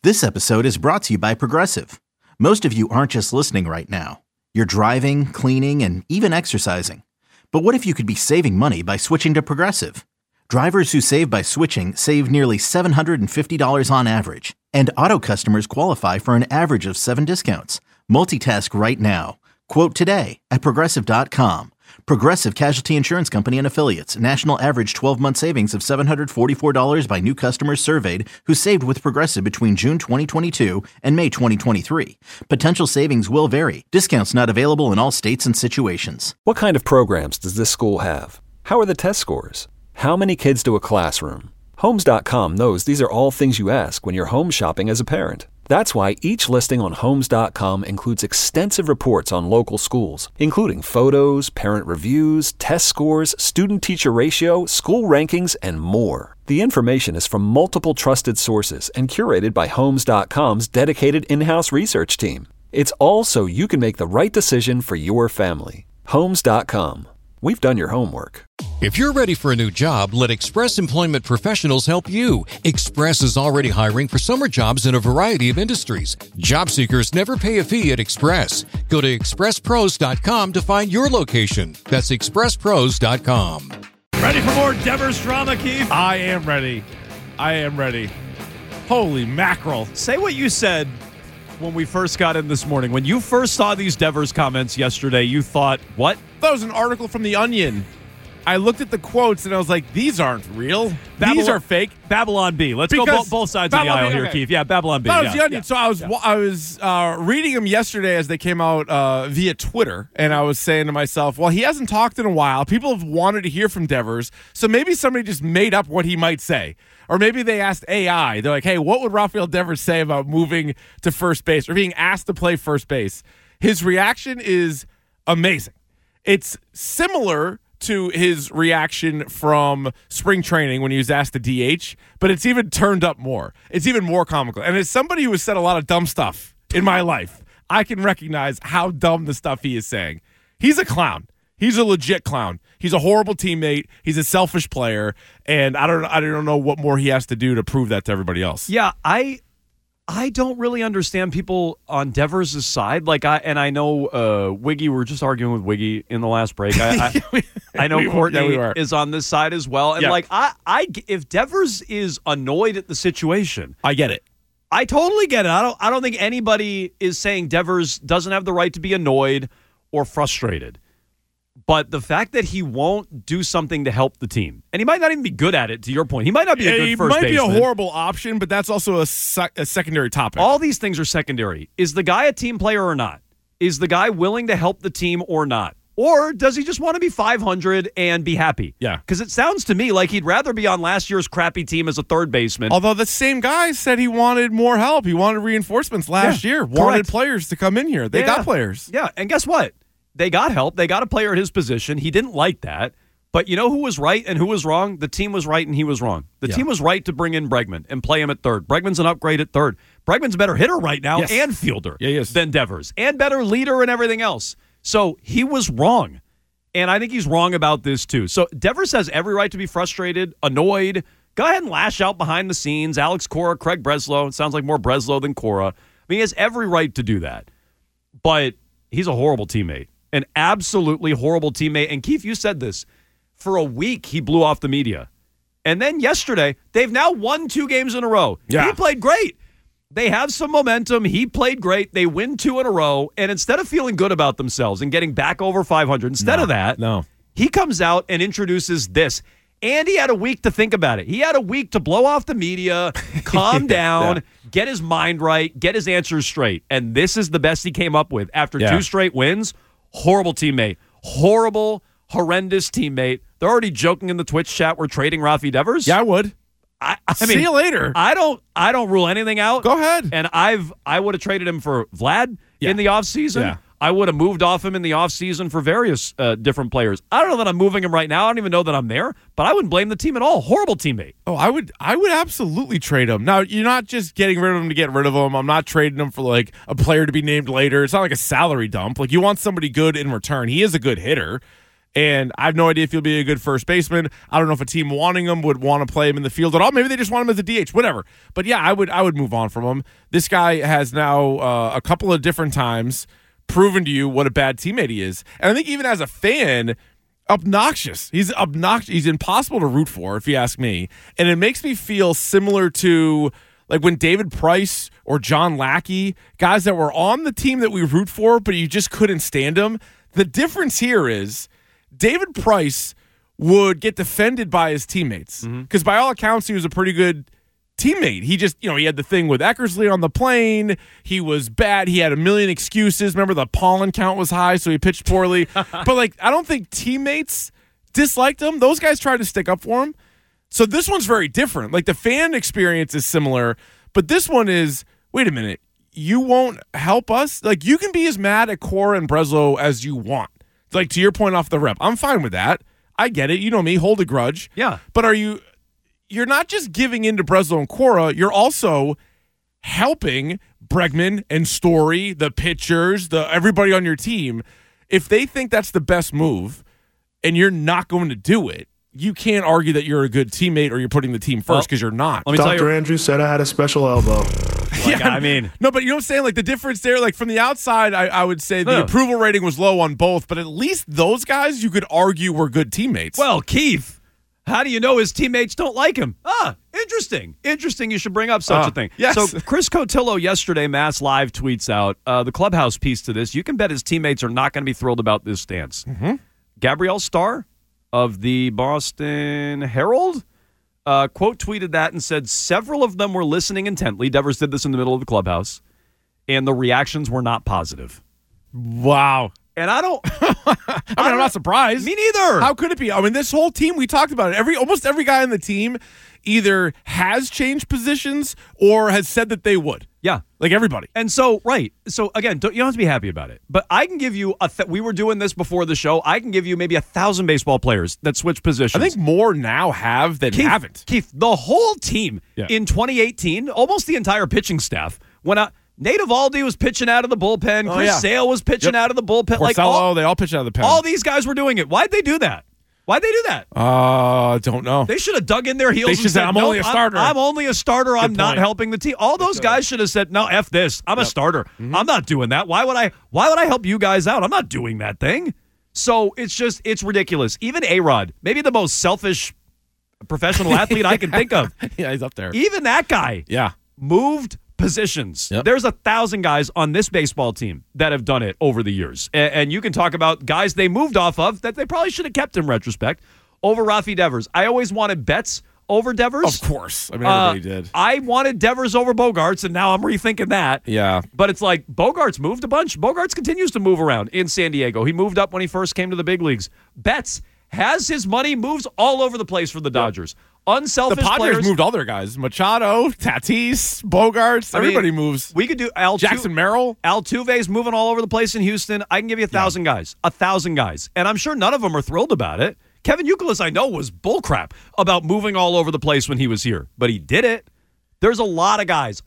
This episode is brought to you by Progressive. Most of you aren't just listening right now. You're driving, cleaning, and even exercising. But what if you could be saving money by switching to Progressive? Drivers who save by switching save nearly $750 on average. And auto customers qualify for an average of 7 discounts. Multitask right now. Quote today at Progressive.com. Progressive Casualty Insurance Company and Affiliates. National average 12-month savings of $744 by new customers surveyed who saved with Progressive between June 2022 and May 2023. Potential savings will vary. Discounts not available in all states and situations. What kind of programs does this school have? How are the test scores? How many kids do a classroom? Homes.com knows these are all things you ask when you're home shopping as a parent. That's why each listing on Homes.com includes extensive reports on local schools, including photos, parent reviews, test scores, student-teacher ratio, school rankings, and more. The information is from multiple trusted sources and curated by Homes.com's dedicated in-house research team. It's all so you can make the right decision for your family. Homes.com. We've done your homework. If you're ready for a new job, let Express Employment Professionals help you. Express is already hiring for summer jobs in a variety of industries. Job seekers never pay a fee at Express. Go to expresspros.com to find your location. That's expresspros.com. Ready for more Devers drama, Keith? I am ready. Holy mackerel. Say what you said when we first got in this morning. When you first saw these Devers comments yesterday, you thought, what? That was an article from The Onion. I looked at the quotes and I was like, these aren't real. These are fake. Babylon B. Let's go both sides of the aisle here, Keith. Yeah, Babylon B. That was The Onion. Yeah. So I was reading them yesterday as they came out via Twitter, and I was saying to myself, well, he hasn't talked in a while. People have wanted to hear from Devers, so maybe somebody just made up what he might say. Or maybe they asked AI. They're like, hey, what would Rafael Devers say about moving to first base or being asked to play first base? His reaction is amazing. It's similar to his reaction from spring training when he was asked to DH, but it's even turned up more. It's even more comical. And as somebody who has said a lot of dumb stuff in my life, I can recognize how dumb the stuff he is saying. He's a clown. He's a legit clown. He's a horrible teammate. He's a selfish player, and I don't know what more he has to do to prove that to everybody else. Yeah, I don't really understand people on Devers' side. I know Wiggy, we were just arguing with Wiggy in the last break. I know Courtney is on this side as well. And if Devers is annoyed at the situation, I get it. I totally get it. I don't think anybody is saying Devers doesn't have the right to be annoyed or frustrated. But the fact that he won't do something to help the team, and he might not even be good at it, to your point. He might not be a good first baseman. He might be a horrible option, but that's also a secondary topic. All these things are secondary. Is the guy a team player or not? Is the guy willing to help the team or not? Or does he just want to be 500 and be happy? Yeah. Because it sounds to me like he'd rather be on last year's crappy team as a third baseman. Although the same guy said he wanted more help. He wanted reinforcements last year. Wanted players to come in here. They got players. Yeah, and guess what? They got help. They got a player at his position. He didn't like that. But you know who was right and who was wrong? The team was right and he was wrong. The team was right to bring in Bregman and play him at third. Bregman's an upgrade at third. Bregman's a better hitter right now and fielder than Devers. And better leader and everything else. So he was wrong. And I think he's wrong about this too. So Devers has every right to be frustrated, annoyed. Go ahead and lash out behind the scenes. Alex Cora, Craig Breslow. It sounds like more Breslow than Cora. I mean, he has every right to do that. But he's a horrible teammate. An absolutely horrible teammate. And Keith, you said this. For a week, he blew off the media. And then yesterday, they've now won 2 games in a row. Yeah. He played great. They have some momentum. He played great. They win 2 in a row. And instead of feeling good about themselves and getting back over 500, instead of that, he comes out and introduces this. And he had a week to think about it. He had a week to blow off the media, calm down, get his mind right, get his answers straight. And this is the best he came up with after 2 straight wins. Horrible teammate. Horrendous teammate. They're already joking in the Twitch chat. We're trading Rafi Devers. Yeah, I would. I mean, see you later. I don't rule anything out. Go ahead. And I would have traded him for Vlad in the offseason. Yeah. I would have moved off him in the offseason for various different players. I don't know that I'm moving him right now. I don't even know that I'm there, but I wouldn't blame the team at all. Horrible teammate. Oh, I would absolutely trade him. Now, you're not just getting rid of him to get rid of him. I'm not trading him for like a player to be named later. It's not like a salary dump. Like, you want somebody good in return. He is a good hitter. And I have no idea if he'll be a good first baseman. I don't know if a team wanting him would want to play him in the field at all. Maybe they just want him as a DH, whatever. But yeah, I would move on from him. This guy has now a couple of different times proven to you what a bad teammate he is. And I think even as a fan, obnoxious. He's obnoxious. He's impossible to root for, if you ask me. And it makes me feel similar to like when David Price or John Lackey, guys that were on the team that we root for, but you just couldn't stand them. The difference here is David Price would get defended by his teammates because by all accounts, he was a pretty good teammate. He just, he had the thing with Eckersley on the plane. He was bad. He had a million excuses. Remember, the pollen count was high, so he pitched poorly. But, I don't think teammates disliked him. Those guys tried to stick up for him. So this one's very different. The fan experience is similar, but this one is, wait a minute, you won't help us? You can be as mad at Cora and Breslow as you want. To your point off the rep. I'm fine with that. I get it. You know me, hold a grudge. Yeah. But you're not just giving in to Breslow and Cora, you're also helping Bregman and Story, the pitchers, everybody on your team. If they think that's the best move and you're not going to do it, you can't argue that you're a good teammate or you're putting the team first because you're not. Dr. Andrews said I had a special elbow. No, but you know what I'm saying? The difference there, from the outside, I would say the approval rating was low on both, but at least those guys you could argue were good teammates. Well, Keith, how do you know his teammates don't like him? Interesting. Interesting you should bring up such a thing. Yes. So Chris Cotillo yesterday, Mass Live, tweets out the clubhouse piece to this. You can bet his teammates are not going to be thrilled about this stance. Gabrielle Starr of the Boston Herald quote tweeted that and said several of them were listening intently. Devers did this in the middle of the clubhouse, and the reactions were not positive. Wow. And I don't. I'm not surprised. Me neither. How could it be? This whole team, we talked about it. Almost every guy on the team either has changed positions or has said that they would. Yeah. Everybody. And so, right. So, again, you don't have to be happy about it. But I can give you, we were doing this before the show. I can give you maybe 1,000 baseball players that switch positions. I think more now have than haven't. Keith, the whole team in 2018, almost the entire pitching staff, went out. Nate Eovaldi was pitching out of the bullpen. Chris Sale was pitching out of the bullpen. Porcello, they all pitched out of the pen. All these guys were doing it. Why'd they do that? Don't know. They should have dug in their heels and said, I'm only a starter. I'm only a starter. I'm not helping the team. All those guys should have said, no, F this. I'm a starter. I'm not doing that. Why would I help you guys out? I'm not doing that thing. So it's ridiculous. Even A-Rod, maybe the most selfish professional athlete I can think of. Yeah, he's up there. Even that guy moved positions. Yep. There's 1,000 guys on this baseball team that have done it over the years. And you can talk about guys they moved off of that they probably should have kept in retrospect over Rafi Devers. I always wanted Betts over Devers. Of course. Everybody did. I wanted Devers over Bogarts, and now I'm rethinking that. Yeah. But it's Bogarts moved a bunch. Bogarts continues to move around in San Diego. He moved up when he first came to the big leagues. Betts has his money, moves all over the place for the Dodgers. Unselfish the Padres players moved all their guys. Machado, Tatis, Bogarts. Everybody moves. We could do Jackson Merrill. Altuve's moving all over the place in Houston. I can give you 1,000 guys. 1,000 guys. And I'm sure none of them are thrilled about it. Kevin Youkilis, I know, was bullcrap about moving all over the place when he was here. But he did it. There's a lot of guys.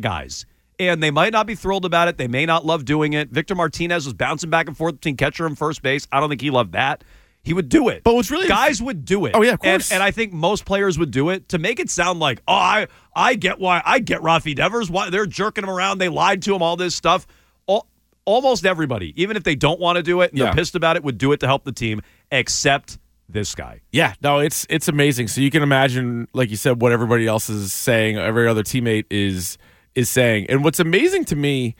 And they might not be thrilled about it. They may not love doing it. Victor Martinez was bouncing back and forth between catcher and first base. I don't think he loved that. He would do it. But what's really guys would do it. Oh yeah, of course. And I think most players would do it to make it sound like, I get Rafi Devers. Why they're jerking him around. They lied to him. All this stuff. Almost everybody, even if they don't want to do it and they're pissed about it, would do it to help the team, except this guy. Yeah, no, it's amazing. So you can imagine, like you said, what everybody else is saying. Every other teammate is saying. And what's amazing to me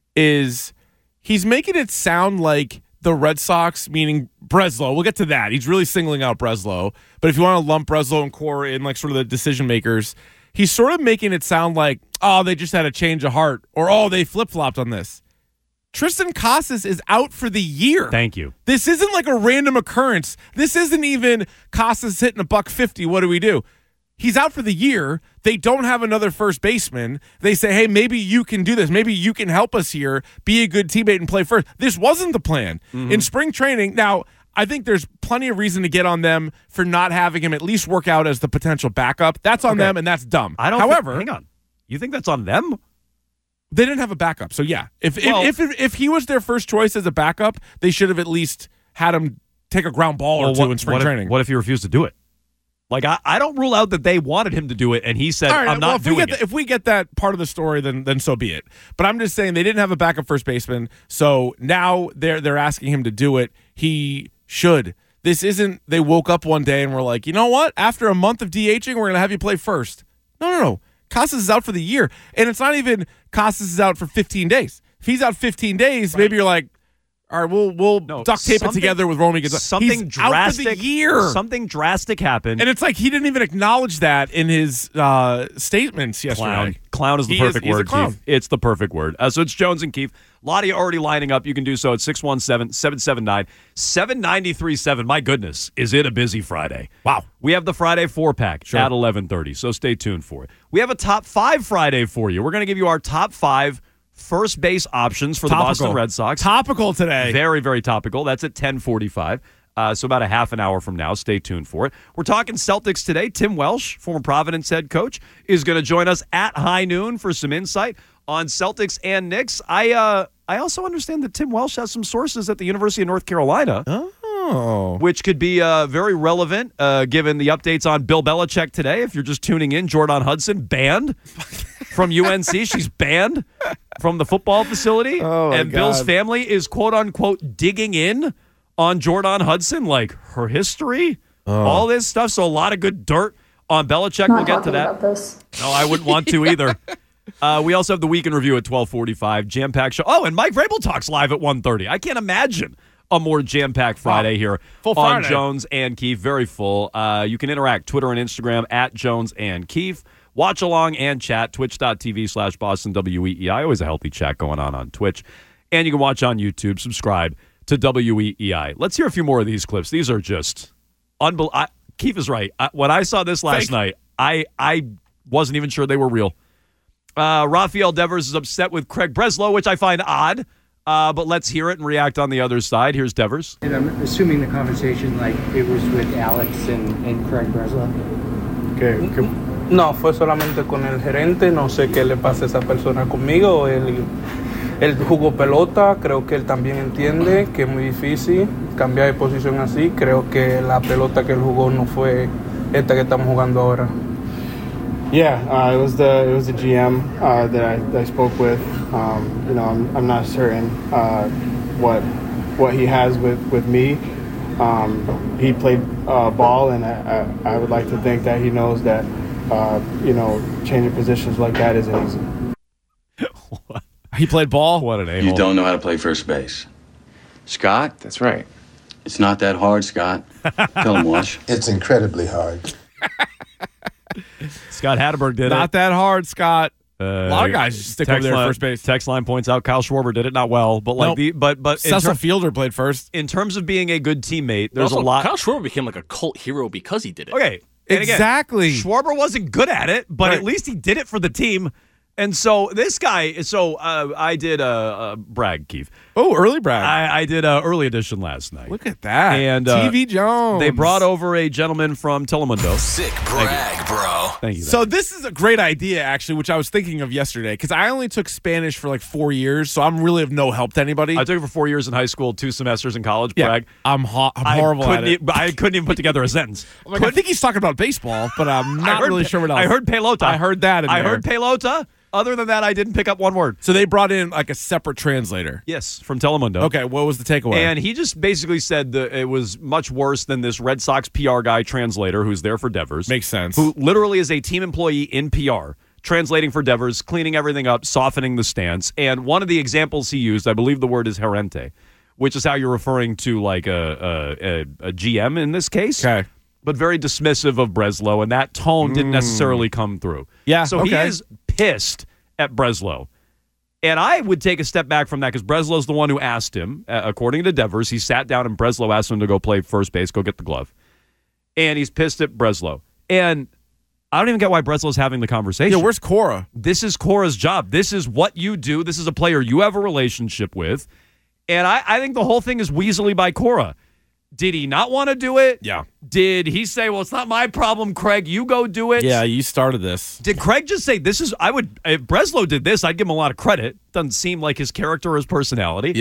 is he's making it sound like the Red Sox, meaning Breslow, we'll get to that. He's really singling out Breslow. But if you want to lump Breslow and Cora in sort of the decision makers, he's sort of making it sound like, they just had a change of heart, or they flip-flopped on this. Tristan Casas is out for the year. Thank you. This isn't like a random occurrence. This isn't even Casas hitting $150. What do we do? He's out for the year. They don't have another first baseman. They say, hey, maybe you can do this. Maybe you can help us here, be a good teammate and play first. This wasn't the plan. In spring training, now, I think there's plenty of reason to get on them for not having him at least work out as the potential backup. That's on them, and that's dumb. However, hang on. You think that's on them? They didn't have a backup. So, yeah. If he was their first choice as a backup, they should have at least had him take a ground ball or two in spring training. What if he refused to do it? Like, I don't rule out that they wanted him to do it, and he said, I'm not doing it. If we get that part of the story, then so be it. But I'm just saying they didn't have a backup first baseman, so now they're asking him to do it. He should. This isn't they woke up one day and were like, you know what? After a month of DHing, we're going to have you play first. No. Casas is out for the year. And it's not even Casas is out for 15 days. If he's out 15 days, maybe you're like, all right, we'll duct tape it together with Romy Gonzalez. Something He's drastic. out for the year. Something drastic happened. And it's like he didn't even acknowledge that in his statements yesterday. Clown is the perfect word, he's a clown. Keith. It's the perfect word. So it's Jones and Keith. A lot of you already lining up. You can do so at 617-779-7937. My goodness, is it a busy Friday? Wow. We have the Friday 4-pack at 11:30, so stay tuned for it. We have a top 5 Friday for you. We're going to give you our top 5 first base options for the Boston Red Sox. Topical today. Very, very topical. That's at 10:45. So about a half an hour from now. Stay tuned for it. We're talking Celtics today. Tim Welsh, former Providence head coach, is going to join us at high noon for some insight on Celtics and Knicks. I also understand that Tim Welsh has some sources at the University of North Carolina. Which could be very relevant given the updates on Bill Belichick today. If you're just tuning in, Jordan Hudson banned from UNC. She's banned from the football facility. And Bill's family is, quote-unquote, digging in on Jordan Hudson, like her history, all this stuff. So a lot of good dirt on Belichick. We'll get to that. About this. No, I wouldn't want to either. We also have the Week in Review at 12:45. Jam-packed show. Oh, and Mike Vrabel talks live at 1:30. I can't imagine a more jam-packed Friday here full on Friday. Jones and Keefe. Very full. You can interact Twitter and Instagram at Jones and Keefe. Watch along and chat, twitch.tv/Boston WEEI. Always a healthy chat going on Twitch. And you can watch on YouTube. Subscribe to WEEI. Let's hear a few more of these clips. These are just unbelievable. Keefe is right. When I saw this last night, I wasn't even sure they were real. Rafael Devers is upset with Craig Breslow, which I find odd. But let's hear it and react on the other side. Here's Devers. And I'm assuming the conversation, like, it was with Alex and Craig Breslow. No, fue solamente con el gerente. No sé qué le pasa a esa persona conmigo. Él jugó pelota. Creo que él también entiende que es muy difícil cambiar de posición así. Creo que la pelota que él jugó no fue esta que estamos jugando ahora. Yeah, it was the GM that I spoke with. I'm not certain what he has with me. He played ball, and I would like to think that he knows that changing positions like that isn't easy. He played ball? What an a-hole. You don't know how to play first base. Scott? That's right. It's not that hard, Scott. Tell him, Wash. It's incredibly hard. Scott Hatterberg did Not it. that hard, Scott. A lot of guys just stick over there at first base. Text line points out Kyle Schwarber did it not well, but like Nope. but Cecil Fielder played first. in terms of being a good teammate, there's also, a lot. Kyle Schwarber became like a cult hero because he did it. Okay, and Exactly. Again, Schwarber wasn't good at it, but at least he did it for the team. And so this guy, I did a brag, Keith. Oh, early brag. I did an early edition last night. Look at that. And TV Jones. They brought over a gentleman from Telemundo. Sick brag, bro. Thank you. So this is a great idea, actually, which I was thinking of yesterday, because I only took Spanish for like 4 years, so I'm really of no help to anybody. I took it for 4 years in high school, 2 semesters in college. Yeah, Brag. I'm horrible at it. I couldn't even put together a sentence. Like, I think he's talking about baseball, but I'm not really sure what else. I heard pelota. I heard that in I there. heard pelota. Other than that, I didn't pick up one word. So they brought in like a separate translator. Yes, from Telemundo. Okay, what was the takeaway? And he just basically said that it was much worse than this Red Sox PR guy translator who's there for Devers. Makes sense. Who literally is a team employee in PR, translating for Devers, cleaning everything up, softening the stance. And one of the examples he used, I believe the word is gerente, which is how you're referring to like a GM in this case. Okay. But very dismissive of Breslow, and that tone didn't necessarily come through. Yeah, So he is pissed at Breslow. And I would take a step back from that because Breslow's the one who asked him, according to Devers, he sat down and Breslow asked him to go play first base, go get the glove. And he's pissed at Breslow. And I don't even get why Breslow's having the conversation. Yeah, where's Cora? This is Cora's job. This is what you do. This is a player you have a relationship with. And I think the whole thing is weaselly by Cora. Did he not want to do it? Yeah. Did he say, well, it's not my problem, Craig, you go do it? Yeah, you started this. Did Craig just say, if Breslow did this, I'd give him a lot of credit. Doesn't seem like his character or his personality. Yeah.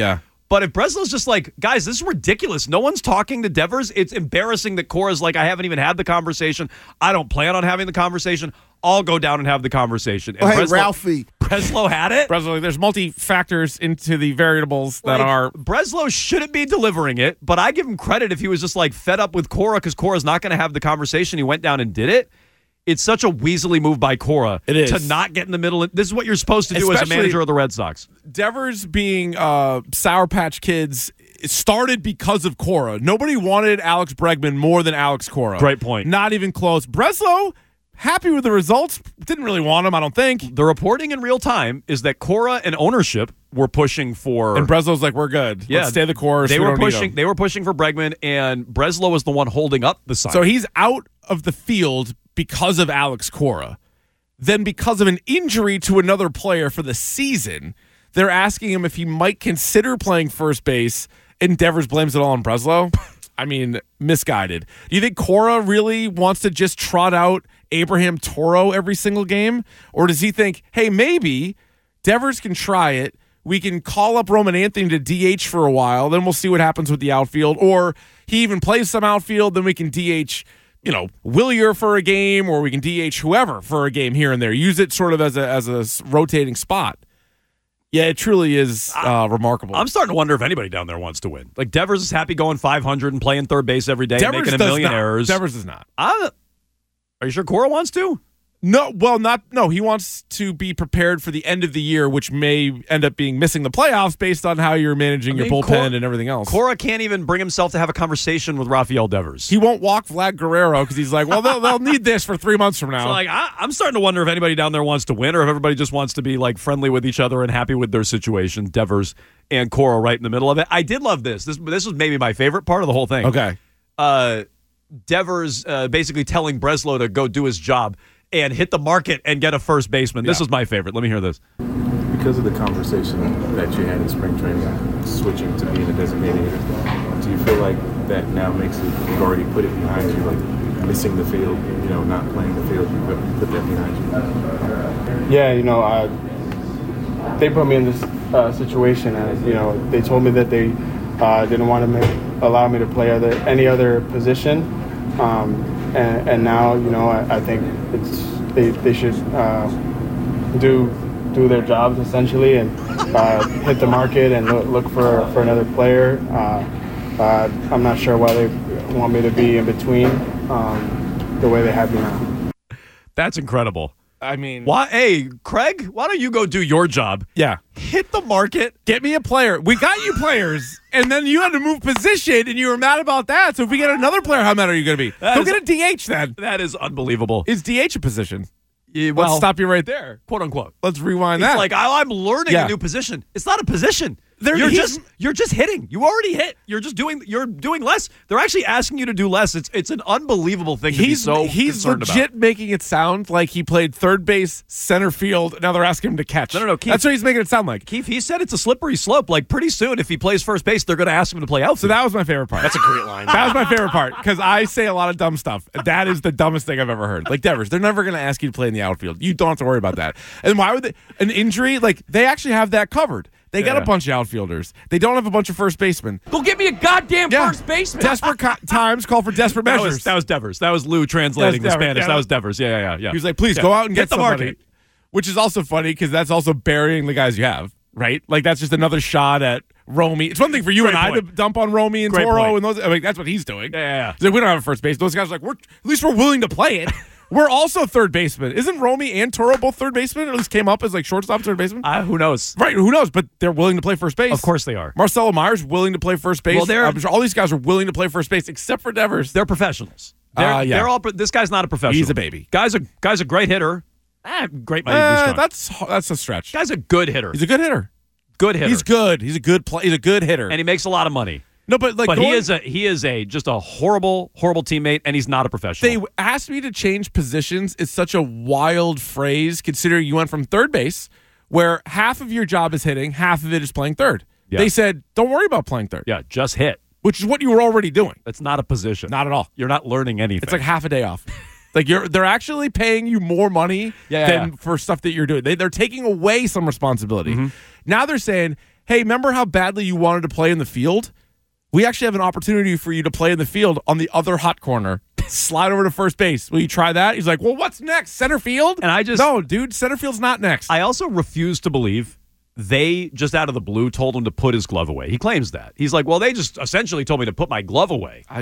But if Breslow's just like, guys, this is ridiculous. No one's talking to Devers. It's embarrassing that Cora's like, I haven't even had the conversation. I don't plan on having the conversation. I'll go down and have the conversation. And hey, Ralphie. Breslow had it? Breslow, there's multi-factors into the variables that are... Breslow shouldn't be delivering it, but I give him credit if he was just like fed up with Cora because Cora's not going to have the conversation. He went down and did it. It's such a weaselly move by Cora to not get in the middle. This is what you're supposed to do as a manager of the Red Sox. Devers being Sour Patch Kids started because of Cora. Nobody wanted Alex Bregman more than Alex Cora. Great point. Not even close. Breslow, happy with the results. Didn't really want him, I don't think. The reporting in real time is that Cora and ownership were pushing for... And Breslow's like, we're good. Yeah, let's stay the course. They were pushing for Bregman, and Breslow was the one holding up the sign. So he's out of the field because of Alex Cora. Then because of an injury to another player for the season, they're asking him if he might consider playing first base, and Devers blames it all on Breslow. I mean, misguided. Do you think Cora really wants to just trot out Abraham Toro every single game? Or does he think, hey, maybe Devers can try it. We can call up Roman Anthony to DH for a while. Then we'll see what happens with the outfield. Or he even plays some outfield. Then we can DH, Willier for a game, or we can DH whoever for a game here and there. Use it sort of as a rotating spot. Yeah, it truly is remarkable. I'm starting to wonder if anybody down there wants to win. Like, Devers is happy going 500 and playing third base every day, making a million errors. Devers does not. Are you sure Cora wants to? No, he wants to be prepared for the end of the year, which may end up being missing the playoffs based on how you're managing your bullpen and everything else. Cora can't even bring himself to have a conversation with Rafael Devers. He won't walk Vlad Guerrero because he's like, well, they'll need this for 3 months from now. So, I'm starting to wonder if anybody down there wants to win or if everybody just wants to be, friendly with each other and happy with their situation. Devers and Cora right in the middle of it. I did love this. This was maybe my favorite part of the whole thing. Okay. Devers basically telling Breslow to go do his job and hit the market and get a first baseman. This was my favorite. Let me hear this. Because of the conversation that you had in spring training, switching to being a designated hitter, do you feel like that now makes it, you've already put it behind you, like missing the field, not playing the field, you put that behind you? Yeah, they put me in this situation, and, they told me that they didn't want to allow me to play any other position. And now, I think they should do their jobs essentially and hit the market and look for another player. I'm not sure why they want me to be in between the way they have me now. That's incredible. I mean, why? Hey, Craig, why don't you go do your job? Yeah. Hit the market. Get me a player. We got you players, and then you had to move position, and you were mad about that. So if we get another player, how mad are you going to be? Go get a DH then. That is unbelievable. Is DH a position? Yeah, let's stop you right there. Quote unquote. Let's rewind that. It's like, I'm learning a new position. It's not a position. You're just hitting. You already hit. You're doing less. They're actually asking you to do less. It's an unbelievable thing to be so he's concerned legit about. Making it sound like he played third base, center field. Now they're asking him to catch. No, Keith, that's what he's making it sound like. Keith, he said it's a slippery slope. Like, pretty soon, if he plays first base, they're going to ask him to play outfield. So that was my favorite part. That's a great line. That was my favorite part because I say a lot of dumb stuff. That is the dumbest thing I've ever heard. Like, Devers, they're never going to ask you to play in the outfield. You don't have to worry about that. And why would an injury? Like, they actually have that covered. They got a bunch of outfielders. They don't have a bunch of first basemen. Go get me a goddamn first baseman. Desperate times call for desperate measures. That was Devers. That was Lou translating the Spanish. That was Devers. Yeah. He was like, please go out and get somebody. Market. Which is also funny because that's also burying the guys you have, right? Like, that's just another shot at Romy. It's one thing for you and I to dump on Romy and Toro and those. I mean, that's what he's doing. Yeah. Like, we don't have a first base. Those guys are like, at least we're willing to play it. We're also third baseman. Isn't Romy and Toro both third baseman? Or at least came up as shortstop, third baseman? Who knows? Right, who knows? But they're willing to play first base. Of course they are. Marcelo Myers willing to play first base. Well, I'm sure all these guys are willing to play first base except for Devers. They're professionals. They're all. This guy's not a professional. He's a baby. Guy's a great hitter. Great might even be strong. That's a stretch. Guy's a good hitter. He's a good hitter. Good hitter. He's good. He's a good hitter. And he makes a lot of money. No, but he is just a horrible teammate, and he's not a professional. They asked me to change positions. It's such a wild phrase, considering you went from third base, where half of your job is hitting, half of it is playing third. Yeah. They said, don't worry about playing third. Yeah, just hit. Which is what you were already doing. That's not a position. Not at all. You're not learning anything. It's like half a day off. They're actually paying you more money than for stuff that you're doing. They're taking away some responsibility. Mm-hmm. Now they're saying, hey, remember how badly you wanted to play in the field? We actually have an opportunity for you to play in the field on the other hot corner. Slide over to first base. Will you try that? He's like, well, what's next? Center field? And No, dude, center field's not next. I also refuse to believe they just out of the blue told him to put his glove away. He claims that. He's like, well, they just essentially told me to put my glove away. I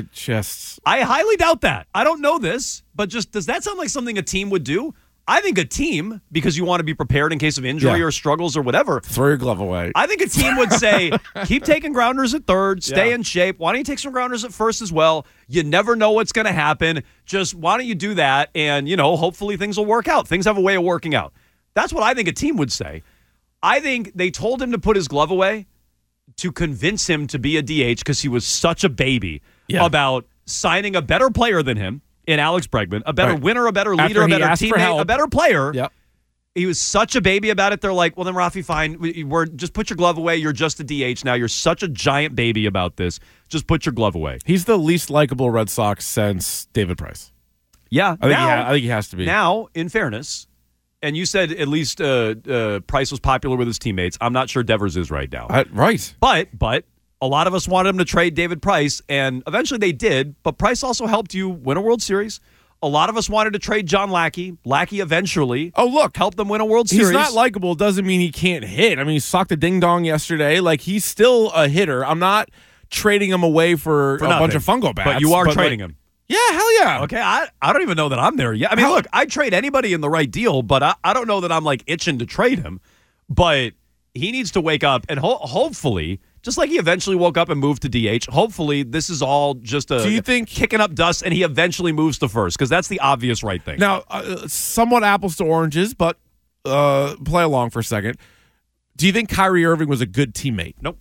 highly doubt that. I don't know this, but just does that sound like something a team would do? I think a team, because you want to be prepared in case of injury or struggles or whatever. Throw your glove away. I think a team would say, keep taking grounders at third, stay in shape. Why don't you take some grounders at first as well? You never know what's going to happen. Just why don't you do that? And, hopefully things will work out. Things have a way of working out. That's what I think a team would say. I think they told him to put his glove away to convince him to be a DH because he was such a baby about signing a better player than him. In Alex Bregman, a better winner, a better leader, a better teammate, a better player. Yep. He was such a baby about it. They're like, well, then, Rafi, fine. Just put your glove away. You're just a DH now. You're such a giant baby about this. Just put your glove away. He's the least likable Red Sox since David Price. Yeah. I think he has to be. Now, in fairness, and you said at least Price was popular with his teammates. I'm not sure Devers is right now. Right. But a lot of us wanted him to trade David Price, and eventually they did, but Price also helped you win a World Series. A lot of us wanted to trade John Lackey. Lackey eventually helped them win a World Series. He's not likable doesn't mean he can't hit. I mean, he socked a ding-dong yesterday. Like, he's still a hitter. I'm not trading him away for a bunch of fungo bats. But you are trading him. Yeah, hell yeah. Okay, I don't even know that I'm there yet. I mean, look, I'd trade anybody in the right deal, but I don't know that I'm, itching to trade him. But he needs to wake up, and hopefully, just like he eventually woke up and moved to DH, hopefully this is all just Do you think kicking up dust and he eventually moves to first, because that's the obvious right thing. Now, somewhat apples to oranges, but play along for a second. Do you think Kyrie Irving was a good teammate? Nope.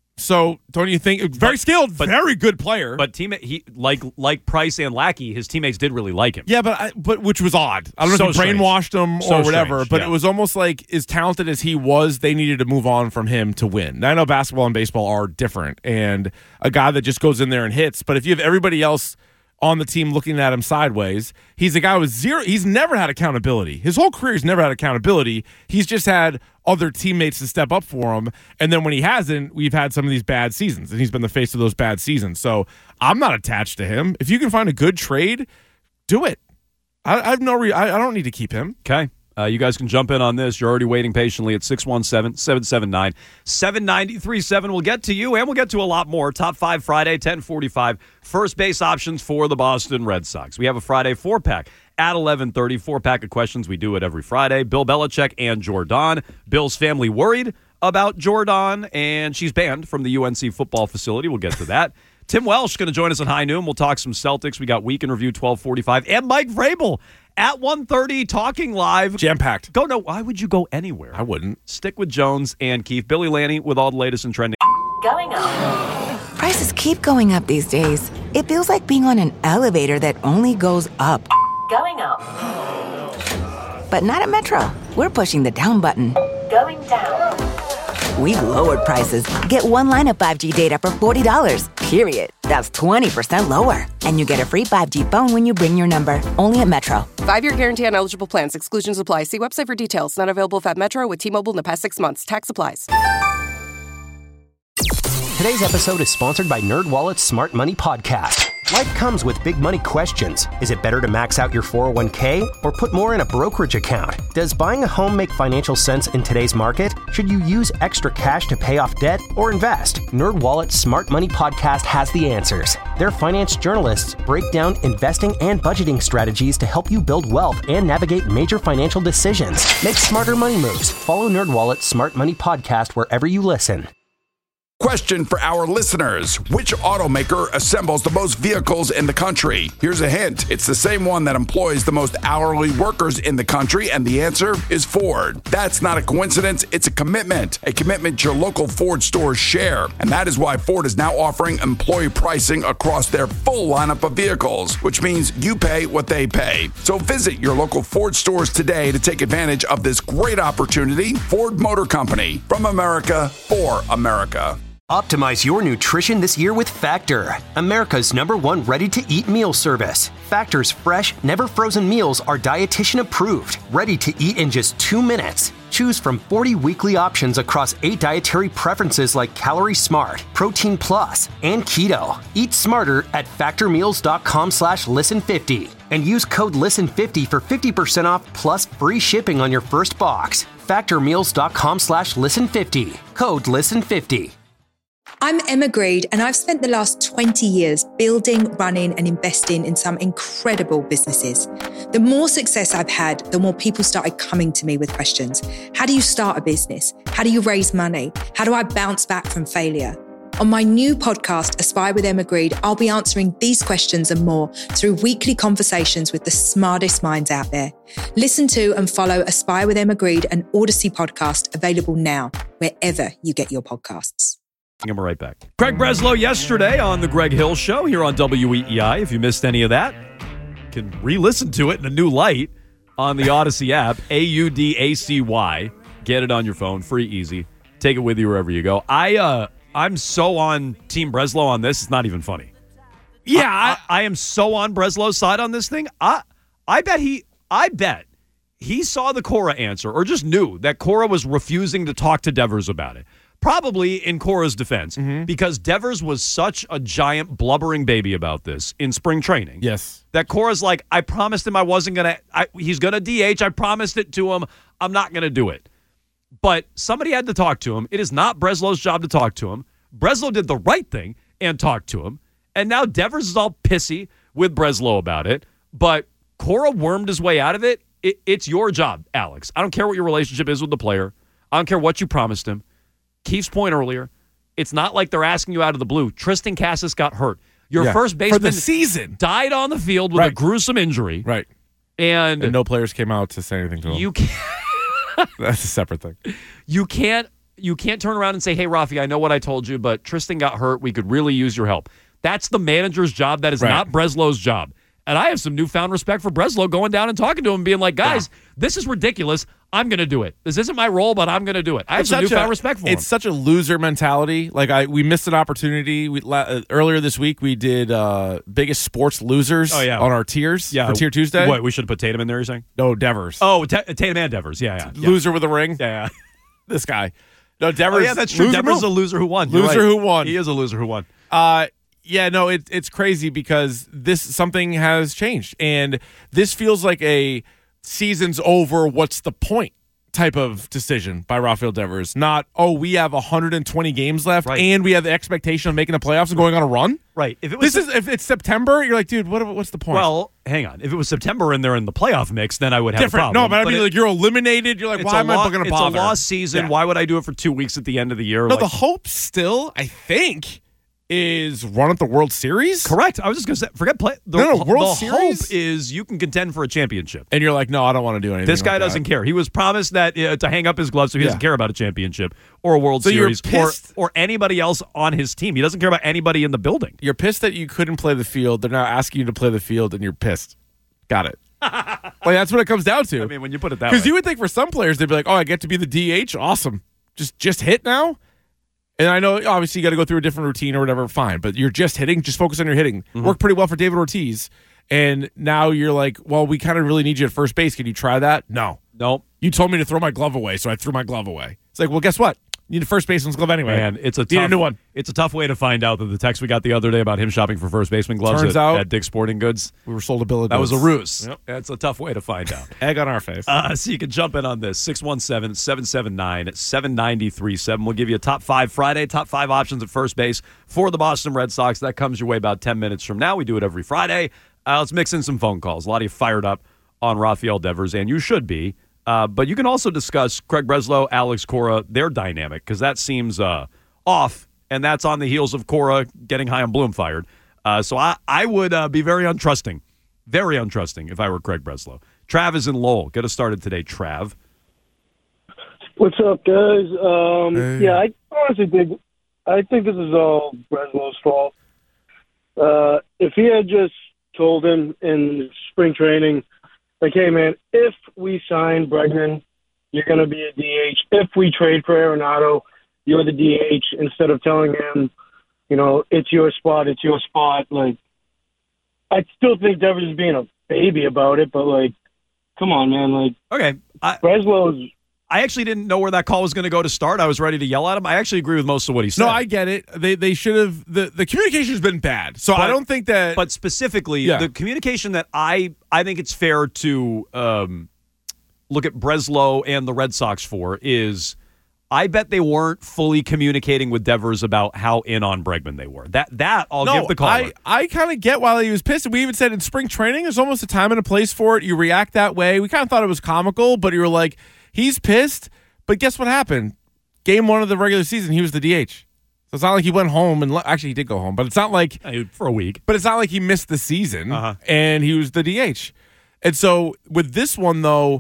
So don't you think very skilled, but very good player? But teammate, he like Price and Lackey, his teammates did really like him. Yeah, but which was odd. I don't know if he brainwashed him or whatever, strange, but it was almost like as talented as he was, they needed to move on from him to win. Now, I know basketball and baseball are different, and a guy that just goes in there and hits. But if you have everybody else on the team looking at him sideways, he's a guy with zero. He's never had accountability. His whole career, he's never had accountability. He's just had other teammates to step up for him. And then when he hasn't, we've had some of these bad seasons, and he's been the face of those bad seasons. So I'm not attached to him. If you can find a good trade, do it. I don't need to keep him. Okay. You guys can jump in on this. You're already waiting patiently at 617-779-7937. We'll get to you, and we'll get to a lot more. Top 5 Friday, 10:45. First base options for the Boston Red Sox. We have a Friday 4-pack at 11:30. 4-pack of questions. We do it every Friday. Bill Belichick and Jordan. Bill's family worried about Jordan, and she's banned from the UNC football facility. We'll get to that. Tim Welsh going to join us at high noon. We'll talk some Celtics. We got Week in Review 12:45. And Mike Vrabel at 1:30 talking live. Jam-packed. Why would you go anywhere? I wouldn't. Stick with Jones and Keefe. Billy Lanny with all the latest and trending. Going up. Prices keep going up these days. It feels like being on an elevator that only goes up. Going up. But not at Metro. We're pushing the down button. Going down. We've lowered prices. Get one line of 5G data for $40, period. That's 20% lower. And you get a free 5G phone when you bring your number. Only at Metro. 5-year guarantee on eligible plans. Exclusions apply. See website for details. Not available at Metro with T-Mobile in the past 6 months. Tax applies. Today's episode is sponsored by NerdWallet's Smart Money Podcast. Life comes with big money questions. Is it better to max out your 401k or put more in a brokerage account? Does buying a home make financial sense in today's market? Should you use extra cash to pay off debt or invest? NerdWallet's Smart Money Podcast has the answers. Their finance journalists break down investing and budgeting strategies to help you build wealth and navigate major financial decisions. Make smarter money moves. Follow NerdWallet's Smart Money Podcast wherever you listen. Question for our listeners. Which automaker assembles the most vehicles in the country? Here's a hint. It's the same one that employs the most hourly workers in the country, and the answer is Ford. That's not a coincidence. It's a commitment your local Ford stores share. And that is why Ford is now offering employee pricing across their full lineup of vehicles, which means you pay what they pay. So visit your local Ford stores today to take advantage of this great opportunity. Ford Motor Company, from America, for America. Optimize your nutrition this year with Factor, America's #1 ready-to-eat meal service. Factor's fresh, never-frozen meals are dietitian approved, ready to eat in just 2 minutes. Choose from 40 weekly options across 8 dietary preferences like Calorie Smart, Protein Plus, and Keto. Eat smarter at factormeals.com/listen50 and use code LISTEN50 for 50% off plus free shipping on your first box. Factormeals.com/listen50. Code LISTEN50. I'm Emma Greed, and I've spent the last 20 years building, running, and investing in some incredible businesses. The more success I've had, the more people started coming to me with questions. How do you start a business? How do you raise money? How do I bounce back from failure? On my new podcast, Aspire with Emma Greed, I'll be answering these questions and more through weekly conversations with the smartest minds out there. Listen to and follow Aspire with Emma Greed, an Odyssey podcast, available now, wherever you get your podcasts. I'm right back. Craig Breslow yesterday on the Greg Hill Show here on WEEI. If you missed any of that, you can re-listen to it in a new light on the Odyssey app, AUDACY. Get it on your phone, free, easy. Take it with you wherever you go. I'm so on Team Breslow on this, it's not even funny. Yeah, I am so on Breslow's side on this thing. I bet he saw the Cora answer or just knew that Cora was refusing to talk to Devers about it. Probably in Cora's defense, because Devers was such a giant blubbering baby about this in spring training. Yes. That Cora's like, I promised him I wasn't going to, he's going to DH. I promised it to him. I'm not going to do it. But somebody had to talk to him. It is not Breslow's job to talk to him. Breslow did the right thing and talked to him. And now Devers is all pissy with Breslow about it. But Cora wormed his way out of it. It's your job, Alex. I don't care what your relationship is with the player. I don't care what you promised him. Keith's point earlier, it's not like they're asking you out of the blue. Tristan Casas got hurt. Your first baseman for the season died on the field with a gruesome injury. Right. And no players came out to say anything to him. You can't. That's a separate thing. You can't turn around and say, hey, Rafi, I know what I told you, but Tristan got hurt. We could really use your help. That's the manager's job. That is not Breslow's job. And I have some newfound respect for Breslow going down and talking to him and being like, guys, this is ridiculous. I'm going to do it. This isn't my role, but I'm going to do it. I have some newfound respect for him. It's such a loser mentality. Like we missed an opportunity. Earlier this week, we did biggest sports losers on our tiers for Tier Tuesday. What, we should put Tatum in there, you're saying? No, Devers. Oh, Tatum and Devers. Yeah. Loser with a ring. Yeah. This guy. No, Devers. Oh, yeah, that's true. Devers is a loser who won. Who won. He is a loser who won. Yeah, no, it's crazy because something has changed. And this feels like a season's over, what's the point type of decision by Rafael Devers. Not, we have 120 games left and we have the expectation of making the playoffs and going on a run. Right. If it's September, you're like, dude, what's the point? Well, hang on. If it was September and they're in the playoff mix, then I would have a problem. No, but I'd be like, you're eliminated. You're like, why am I going to bother? It's a lost season. Yeah. Why would I do it for 2 weeks at the end of the year? No, the hope still, I think, is run at the World Series. Correct. I was just going to say, forget play. World Series. Hope is you can contend for a championship. And you're like, no, I don't want to do anything. This guy doesn't care. He was promised that to hang up his gloves, so he doesn't care about a championship or a World Series or anybody else on his team. He doesn't care about anybody in the building. You're pissed that you couldn't play the field. They're now asking you to play the field, and you're pissed. Got it. Like that's what it comes down to. I mean, when you put it that way, because you would think for some players they'd be like, I get to be the DH. Awesome. Just hit now. And I know, obviously, you got to go through a different routine or whatever, fine. But you're just hitting. Just focus on your hitting. Mm-hmm. Worked pretty well for David Ortiz. And now you're like, well, we kind of really need you at first base. Can you try that? No. Nope. You told me to throw my glove away, so I threw my glove away. It's like, well, guess what? You need a first baseman's glove anyway. Man, it's a need a new one. It's a tough way to find out that the text we got the other day about him shopping for first baseman gloves at Dick's Sporting Goods. We were sold a bill of goods. That was a ruse. Yep. That's a tough way to find out. Egg on our face. So you can jump in on this. 617-779-7937. We'll give you a top 5 Friday, top 5 options at first base for the Boston Red Sox. That comes your way about 10 minutes from now. We do it every Friday. Let's mix in some phone calls. A lot of you fired up on Rafael Devers, and you should be. But you can also discuss Craig Breslow, Alex Cora, their dynamic, because that seems off, and that's on the heels of Cora getting Chaim Bloom fired. So I would be very untrusting if I were Craig Breslow. Trav is in Lowell. Get us started today, Trav. What's up, guys? Yeah, I honestly think this is all Breslow's fault. If he had just told him in spring training, like, hey, man, if we sign Bregman, you're going to be a DH. If we trade for Arenado, you're the DH, instead of telling him, it's your spot, Like, I still think Devers is being a baby about it, but, like, come on, man. Like, okay. Breslow's... I actually didn't know where that call was going to go to start. I was ready to yell at him. I actually agree with most of what he said. No, I get it. They should have. The communication's been bad, so I don't think that. But specifically, the communication that I think it's fair to look at Breslow and the Red Sox for is, I bet they weren't fully communicating with Devers about how in on Bregman they were. That I'll give the call. I kind of get why he was pissed. We even said in spring training, there's almost a time and a place for it. You react that way. We kind of thought it was comical, but you were like, he's pissed. But guess what happened? Game 1 of the regular season, he was the DH. So it's not like he went home and actually he did go home, but it's not like for a week. But it's not like he missed the season and he was the DH. And so with this one though,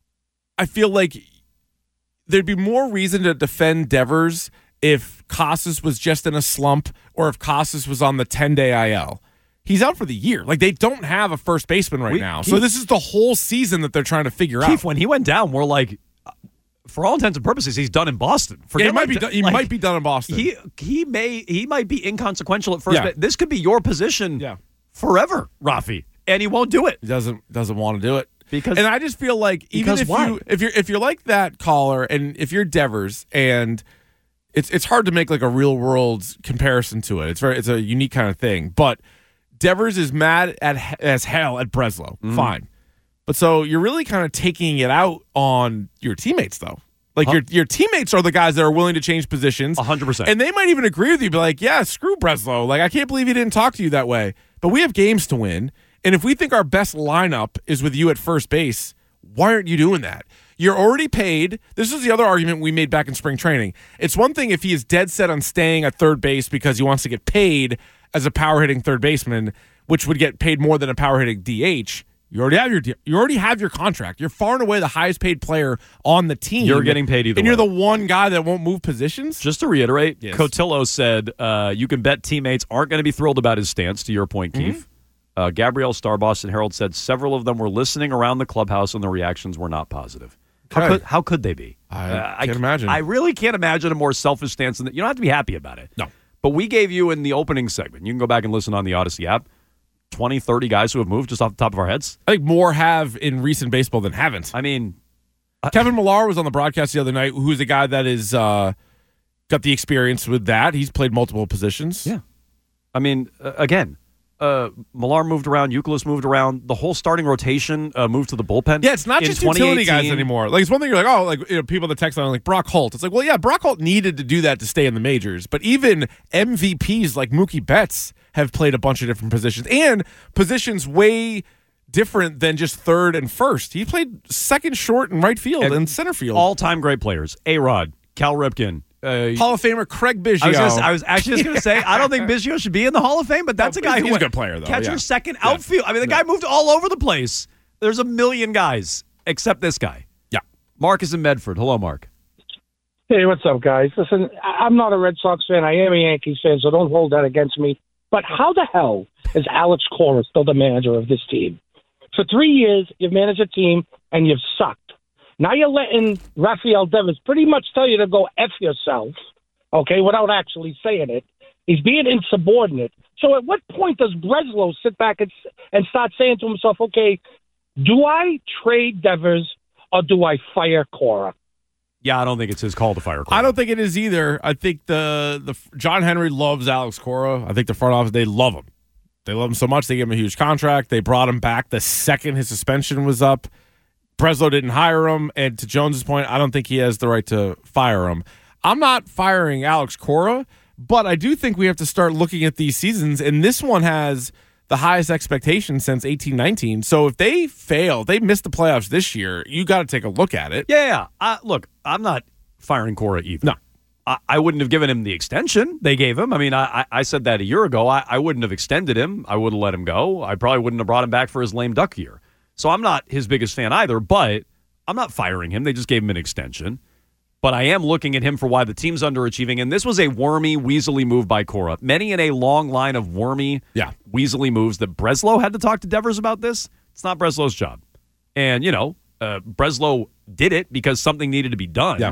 I feel like there'd be more reason to defend Devers if Casas was just in a slump or if Casas was on the 10-day IL. He's out for the year. Like, they don't have a first baseman right now. So this is the whole season that they're trying to figure out. Keith, when he went down, we're like, for all intents and purposes, he's done in Boston. He might be done in Boston. He might be inconsequential at first. But this could be your position forever, Rafi, and he won't do it. He doesn't want to do it. And I just feel like even if you're like that caller, and if you're Devers, and it's hard to make like a real world comparison to it. It's a unique kind of thing. But Devers is mad as hell at Breslow. Fine. But so you're really kind of taking it out on your teammates, though. Like your teammates are the guys that are willing to change positions. 100%. And they might even agree with you, be like, yeah, screw Breslow. Like, I can't believe he didn't talk to you that way. But we have games to win. And if we think our best lineup is with you at first base, why aren't you doing that? You're already paid. This is the other argument we made back in spring training. It's one thing if he is dead set on staying at third base because he wants to get paid as a power-hitting third baseman, which would get paid more than a power-hitting DH. You already have your contract. You're far and away the highest paid player on the team. You're getting paid either way. And you're the one guy that won't move positions. Just to reiterate, Cotillo said you can bet teammates aren't going to be thrilled about his stance, to your point, Keith. Gabrielle Star Boston Herald said several of them were listening around the clubhouse and the reactions were not positive. How could they be? I can't imagine. I really can't imagine a more selfish stance than that. You don't have to be happy about it. No. But we gave you in the opening segment, you can go back and listen on the Odyssey app, 20, 30 guys who have moved just off the top of our heads. I think more have in recent baseball than haven't. I mean, Kevin Millar was on the broadcast the other night, who's a guy that is got the experience with that. He's played multiple positions. Yeah. I mean, again, Millar moved around, Youkilis moved around, the whole starting rotation moved to the bullpen. Yeah, it's not just utility guys anymore. Like, it's one thing you're like, people that text on like Brock Holt. It's like, well, yeah, Brock Holt needed to do that to stay in the majors, but even MVPs like Mookie Betts have played a bunch of different positions and positions way different than just third and first. He played second, short, and right field and center field. All-time great players. A-Rod, Cal Ripken. Hall of Famer Craig Biggio. I was actually just going to say, I don't think Biggio should be in the Hall of Fame, but that's a guy he's a good player, though. Catcher, second, outfield. I mean, the guy moved all over the place. There's a million guys, except this guy. Yeah. Mark is in Medford. Hello, Mark. Hey, what's up, guys? Listen, I'm not a Red Sox fan. I am a Yankees fan, so don't hold that against me. But how the hell is Alex Cora still the manager of this team? For 3 years, you've managed a team, and you've sucked. Now you're letting Rafael Devers pretty much tell you to go F yourself, okay, without actually saying it. He's being insubordinate. So at what point does Breslow sit back and start saying to himself, okay, do I trade Devers or do I fire Cora? Yeah, I don't think it's his call to fire Cora. I don't think it is either. I think the John Henry loves Alex Cora. I think the front office, they love him. They love him so much, they gave him a huge contract. They brought him back the second his suspension was up. Breslow didn't hire him, and to Jones's point, I don't think he has the right to fire him. I'm not firing Alex Cora, but I do think we have to start looking at these seasons, and this one has the highest expectation since 18-19. So if they fail, they missed the playoffs this year, you got to take a look at it. Yeah. Look, I'm not firing Cora either. No. I wouldn't have given him the extension they gave him. I mean, I said that a year ago. I wouldn't have extended him. I would have let him go. I probably wouldn't have brought him back for his lame duck year. So I'm not his biggest fan either, but I'm not firing him. They just gave him an extension. But I am looking at him for why the team's underachieving, and this was a wormy, weaselly move by Cora. Many in a long line of wormy, weaselly moves that Breslow had to talk to Devers about this. It's not Breslow's job. And, Breslow did it because something needed to be done. Yeah.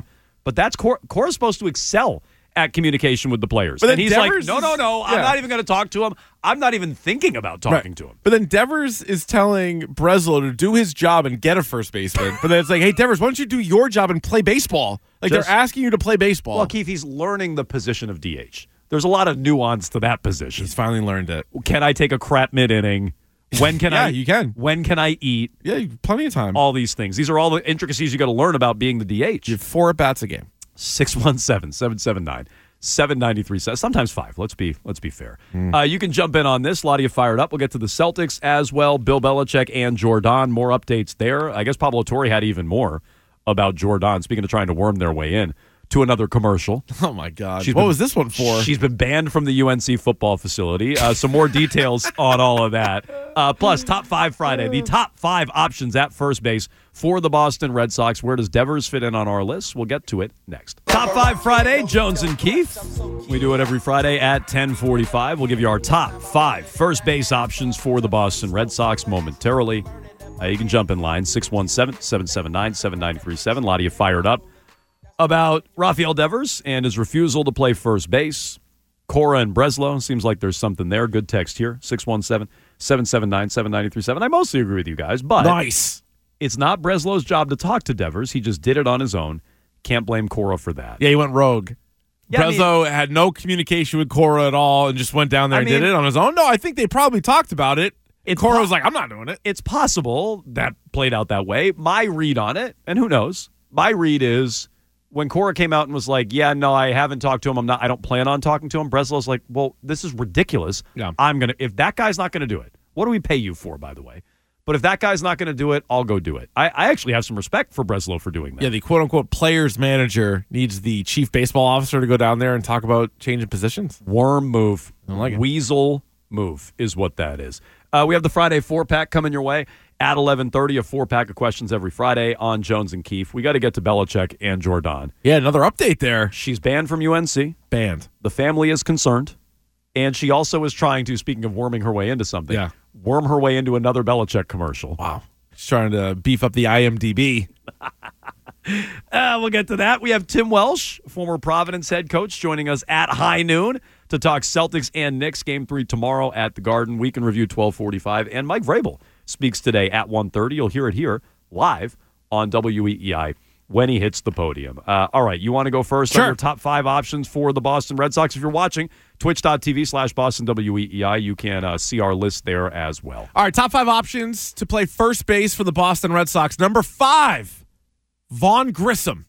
But that's Cora's supposed to excel at communication with the players. But and he's Devers like, no, I'm not even going to talk to him. I'm not even thinking about talking to him. But then Devers is telling Breslow to do his job and get a first baseman. But then it's like, hey, Devers, why don't you do your job and play baseball? Like, they're asking you to play baseball. Well, Keith, he's learning the position of DH. There's a lot of nuance to that position. He's finally learned it. Can I take a crap mid-inning? When can I? You can. When can I eat? Yeah, you have plenty of time. All these things. These are all the intricacies you got to learn about being the DH. You have 4 at-bats a game. 617-779-7937. Sometimes 5. Let's be fair. You can jump in on this. A lot of you fired up. We'll get to the Celtics as well. Bill Belichick and Jordan. More updates there. I guess Pablo Torre had even more about Jordan. Speaking of trying to worm their way in to another commercial. Oh, my God. What was this one for? She's been banned from the UNC football facility. Some more details on all of that. Plus, Top 5 Friday. The top 5 options at first base for the Boston Red Sox. Where does Devers fit in on our list? We'll get to it next. Top 5 Friday, Jones and Keith. We do it every Friday at 10:45. We'll give you our top 5 first base options for the Boston Red Sox momentarily. You can jump in line, 617-779-7937. A lot of you fired up about Rafael Devers and his refusal to play first base. Cora and Breslow, seems like there's something there. Good text here, 617-779-7937. I mostly agree with you guys, but nice. It's not Breslow's job to talk to Devers. He just did it on his own. Can't blame Cora for that. Yeah, he went rogue. Yeah, Breslow had no communication with Cora at all and just went down there and did it on his own. No, I think they probably talked about it. Cora was like, I'm not doing it. It's possible that played out that way. My read on it, and who knows, my read is when Cora came out and was like, yeah, no, I haven't talked to him. I don't plan on talking to him. Breslow's like, well, this is ridiculous. Yeah. If that guy's not going to do it, what do we pay you for, by the way? But if that guy's not going to do it, I'll go do it. I actually have some respect for Breslow for doing that. Yeah, the quote-unquote players manager needs the chief baseball officer to go down there and talk about changing positions. Worm move. I like it. Weasel move is what that is. We have the Friday 4-pack coming your way at 11:30, a 4-pack of questions every Friday on Jones and Keefe. We got to get to Belichick and Jordan. Yeah, another update there. She's banned from UNC. Banned. The family is concerned. And she also is trying to, speaking of worming her way into something, worm her way into another Belichick commercial. Wow. She's trying to beef up the IMDb. We'll get to that. We have Tim Welsh, former Providence head coach, joining us at high noon to talk Celtics and Knicks. Game 3 tomorrow at the Garden. Weekend Review 12:45. And Mike Vrabel speaks today at 1:30. You'll hear it here live on WEEI when he hits the podium. All right, you want to go first on your top 5 options for the Boston Red Sox? If you're watching, twitch.tv/Boston WEEI. You can see our list there as well. All right, top 5 options to play first base for the Boston Red Sox. Number 5, Vaughn Grissom.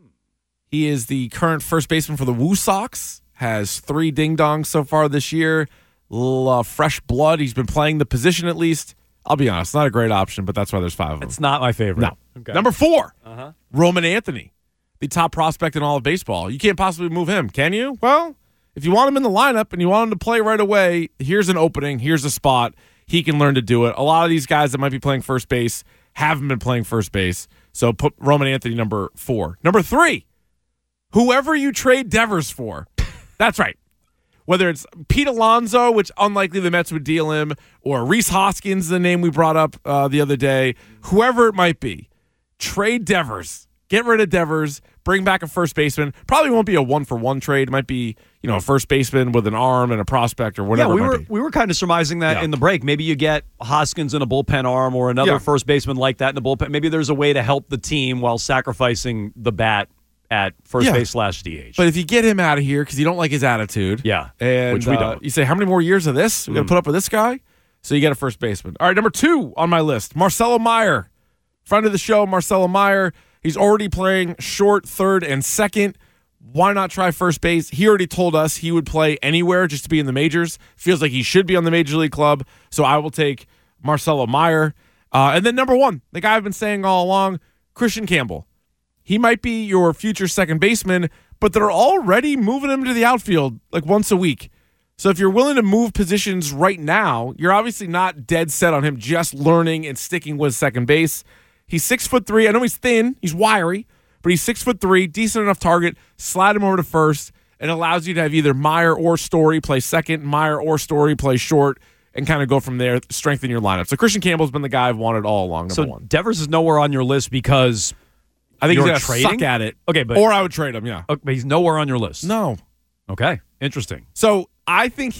He is the current first baseman for the Woo Sox. Has 3 ding-dongs so far this year. Little fresh blood. He's been playing the position at least. I'll be honest, not a great option, but that's why there's 5 of them. It's not my favorite. No. Okay. Number 4, Roman Anthony, the top prospect in all of baseball. You can't possibly move him, can you? Well, if you want him in the lineup and you want him to play right away, here's an opening, here's a spot. He can learn to do it. A lot of these guys that might be playing first base haven't been playing first base, so put Roman Anthony number 4. Number 3, whoever you trade Devers for. That's right. Whether it's Pete Alonso, which unlikely the Mets would deal him, or Rhys Hoskins, the name we brought up the other day, whoever it might be, trade Devers. Get rid of Devers. Bring back a first baseman. Probably won't be a 1-for-1 trade. It might be, a first baseman with an arm and a prospect or whatever. Yeah, we were kind of surmising that in the break. Maybe you get Hoskins in a bullpen arm or another first baseman like that in a bullpen. Maybe there's a way to help the team while sacrificing the bat at first base /DH. But if you get him out of here because you don't like his attitude, and which we don't. You say, how many more years of this? We got to put up with this guy? So you get a first baseman. All right, number 2 on my list, Marcelo Meyer. Friend of the show, Marcelo Meyer. He's already playing short, third, and second. Why not try first base? He already told us he would play anywhere just to be in the majors. Feels like he should be on the Major League club. So I will take Marcelo Meyer. And then number 1, the guy I've been saying all along, Christian Campbell. He might be your future second baseman, but they're already moving him to the outfield like once a week. So if you're willing to move positions right now, you're obviously not dead set on him just learning and sticking with second base. He's 6'3". I know he's thin, he's wiry, but he's 6'3", decent enough target. Slide him over to first, and allows you to have either Meyer or Story play second, Meyer or Story play short, and kind of go from there, strengthen your lineup. So Christian Campbell's been the guy I've wanted all along, number 1. Devers is nowhere on your list because I think You're he's going to suck at it. Okay, but or I would trade him, yeah. Okay, but he's nowhere on your list. No. Okay, interesting. So I think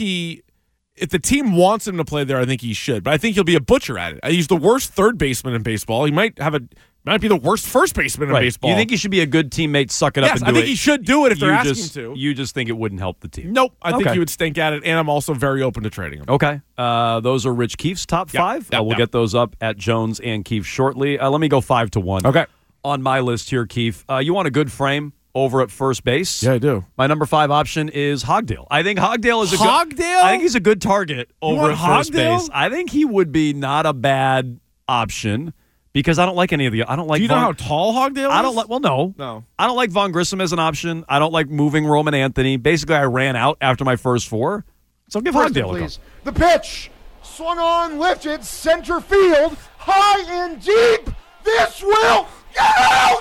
if the team wants him to play there, I think he should. But I think he'll be a butcher at it. He's the worst third baseman in baseball. He might be the worst first baseman in baseball. You think he should be a good teammate, suck it up and do it? I think he should do it if they're asking to. You just think it wouldn't help the team? Nope. I think he would stink at it, and I'm also very open to trading him. Okay. Those are Rich Keefe's top 5. We'll get those up at Jones and Keefe shortly. Let me go 5 to 1. Okay. On my list here, Keefe, you want a good frame over at first base? Yeah, I do. My number 5 option is Hogdale. I think Hogdale is I think he's a good target over at first base. I think he would be not a bad option because I don't like any of the. I don't like. Do you know how tall Hogdale is? I don't like. Well, no. I don't like Von Grissom as an option. I don't like moving Roman Anthony. Basically, I ran out after my first 4. So give Hogdale a go. The pitch swung on, lifted, center field, high and deep. This will get out.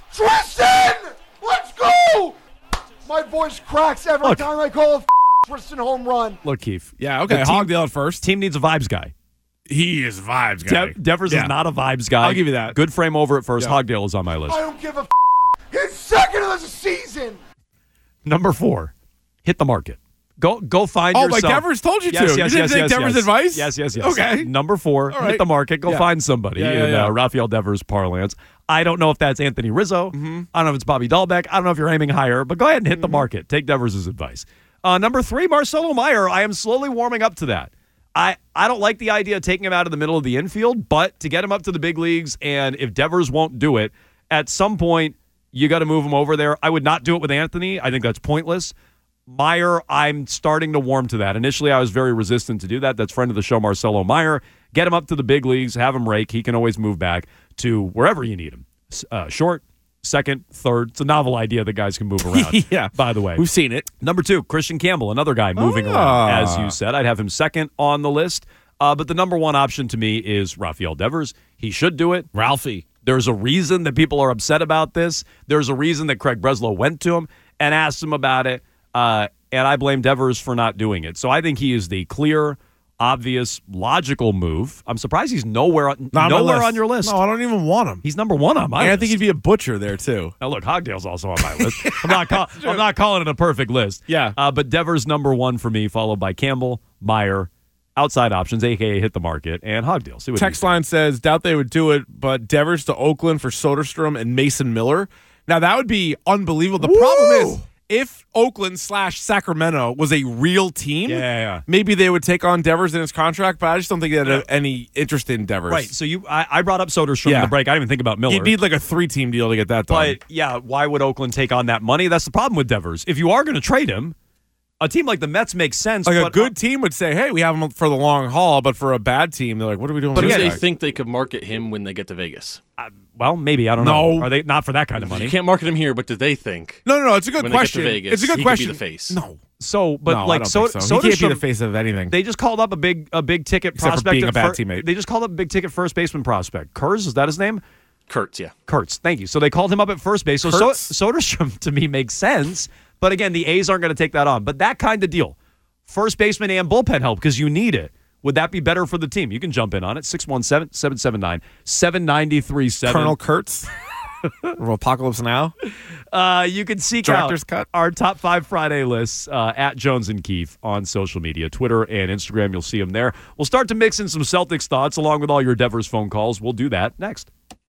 Tristan, let's go. My voice cracks every time I call a Tristan home run. Look, Keefe. Yeah, okay. Hogdale at first. Team needs a vibes guy. He is a vibes guy. Devers is not a vibes guy. I'll give you that. Good frame over at first. Hogdale is on my list. I don't give a He's second of the season. Number 4, hit the market. Go find yourself. Oh, like Devers told you to. Yes, you didn't take Devers' advice? Yes. Okay. Number 4, hit the market. Go find somebody in Rafael Devers' parlance. I don't know if that's Anthony Rizzo. Mm-hmm. I don't know if it's Bobby Dahlbeck. I don't know if you're aiming higher, but go ahead and hit the market. Take Devers' advice. Number 3, Marcelo Meyer. I am slowly warming up to that. I don't like the idea of taking him out of the middle of the infield, but to get him up to the big leagues, and if Devers won't do it, at some point, you got to move him over there. I would not do it with Anthony. I think that's pointless. Meyer, I'm starting to warm to that. Initially, I was very resistant to do that. That's friend of the show, Marcelo Meyer. Get him up to the big leagues, have him rake. He can always move back to wherever you need him. Short, second, third. It's a novel idea that guys can move around. Yeah. By the way. We've seen it. Number 2, Christian Campbell, another guy moving around, as you said. I'd have him second on the list. But the number 1 option to me is Rafael Devers. He should do it. Ralphie. There's a reason that people are upset about this. There's a reason that Craig Breslow went to him and asked him about it. And I blame Devers for not doing it. So I think he is the clear, obvious, logical move. I'm surprised he's nowhere on your list. No, I don't even want him. He's number 1 on my list. I think he'd be a butcher there, too. Now, look, Hogdale's also on my list. I'm not calling it a perfect list. Yeah. But Devers number 1 for me, followed by Campbell, Meyer, outside options, a.k.a. hit the market, and Hogdale. See what text line says, doubt they would do it, but Devers to Oakland for Soderstrom and Mason Miller. Now, that would be unbelievable. The problem is, if Oakland/Sacramento was a real team, maybe they would take on Devers in his contract, but I just don't think they had any interest in Devers. Right, so I brought up Soderstrom in the break. I didn't even think about Miller. You'd need like a 3-team deal to get that done. But, why would Oakland take on that money? That's the problem with Devers. If you are going to trade him, a team like the Mets makes sense. Like a good team would say, hey, we have him for the long haul, but for a bad team, they're like, what are we doing with this guy? guy? They think they could market him when they get to Vegas. Well, maybe. I don't know. Are they not for that kind of money? You can't market him here, but do they think? No. It's a good when question. They get to Vegas, it's a good he question. Could be the face. No. So, but no, like, so he can't be the face of anything. They just called up a big ticket Except prospect. For being a bad teammate. They just called up a big ticket first baseman prospect. Kurz, is that his name? Kurtz, yeah. Kurtz, thank you. So they called him up at first base. So Soderstrom to me makes sense. But again, the A's aren't going to take that on. But that kind of deal, first baseman and bullpen help because you need it. Would that be better for the team? You can jump in on it. 617-779-7937. Colonel Kurtz from Apocalypse Now. You can seek Director's out Cut. our top 5 Friday lists at Jones and Keefe on social media, Twitter and Instagram. You'll see them there. We'll start to mix in some Celtics thoughts along with all your Devers phone calls. We'll do that next.